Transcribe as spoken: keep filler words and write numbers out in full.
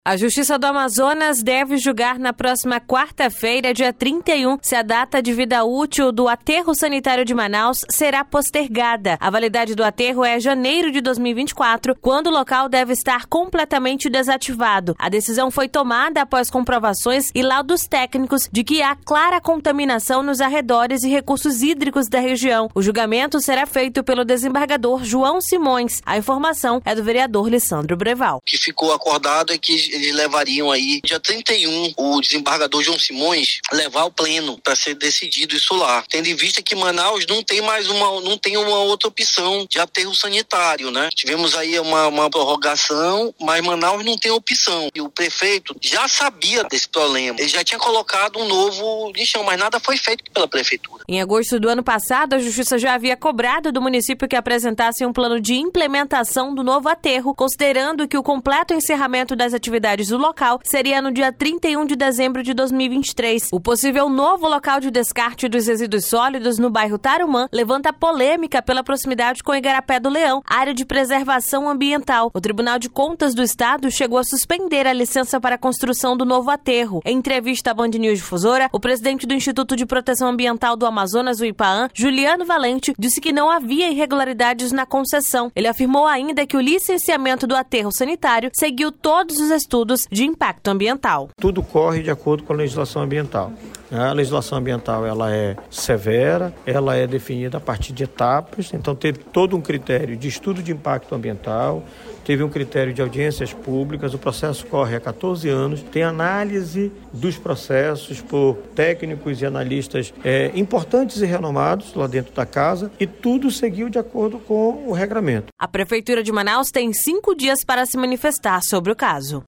A Justiça do Amazonas deve julgar na próxima quarta-feira, dia trinta e um, se a data de vida útil do aterro sanitário de Manaus será postergada. A validade do aterro é janeiro de dois mil e vinte e quatro, quando o local deve estar completamente desativado. A decisão foi tomada após comprovações e laudos técnicos de que há clara contaminação nos arredores e recursos hídricos da região. O julgamento será feito pelo desembargador João Simões. A informação é do vereador Lissandro Breval. O que ficou acordado é que eles levariam aí, dia trinta e um, o desembargador João Simões levar ao pleno para ser decidido isso lá. Tendo em vista que Manaus não tem mais uma, não tem uma outra opção de aterro sanitário, né? Tivemos aí uma, uma prorrogação, mas Manaus não tem opção. E o prefeito já sabia desse problema. Ele já tinha colocado um novo lixão, mas nada foi feito pela prefeitura. Em agosto do ano passado, a Justiça já havia cobrado do município que apresentasse um plano de implementação do novo aterro, considerando que o completo encerramento das atividades do local seria no dia trinta e um de dezembro de dois mil e vinte e três. O possível novo local de descarte dos resíduos sólidos no bairro Tarumã levanta polêmica pela proximidade com Igarapé do Leão, área de preservação ambiental. O Tribunal de Contas do Estado chegou a suspender a licença para a construção do novo aterro. Em entrevista à Band News Difusora, o presidente do Instituto de Proteção Ambiental do Amazonas, o IPAAM, Juliano Valente, disse que não havia irregularidades na concessão. Ele afirmou ainda que o licenciamento do aterro sanitário seguiu todos os estudos de impacto ambiental. Tudo corre de acordo com a legislação ambiental. A legislação ambiental ela é severa, ela é definida a partir de etapas, então teve todo um critério de estudo de impacto ambiental, teve um critério de audiências públicas, o processo corre há catorze anos, tem análise dos processos por técnicos e analistas é, importantes e renomados lá dentro da casa e tudo seguiu de acordo com o regramento. A Prefeitura de Manaus tem cinco dias para se manifestar sobre o caso.